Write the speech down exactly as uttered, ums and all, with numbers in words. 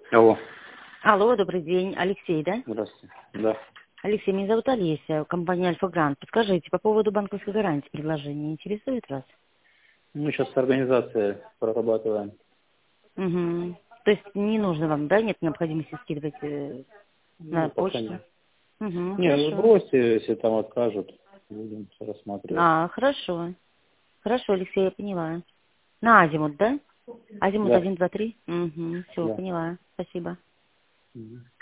Алло. Алло, добрый день. Алексей, да? Здравствуйте. Да. Алексей, меня зовут Олеся, компания Альфа-Грант. Подскажите, по поводу банковской гарантии предложение интересует вас? Мы сейчас с организацией прорабатываем. Угу. То есть не нужно вам, да? Нет необходимости скидывать э, на Ну, пока почту? нет. Угу, Не, вы хорошо. бросьте, если там откажут, будем рассматривать. А, хорошо. Хорошо, Алексей, я поняла. На Азимут, да? Азимут Да. один, два, три? Угу, все, Да. поняла. Спасибо. Мгм.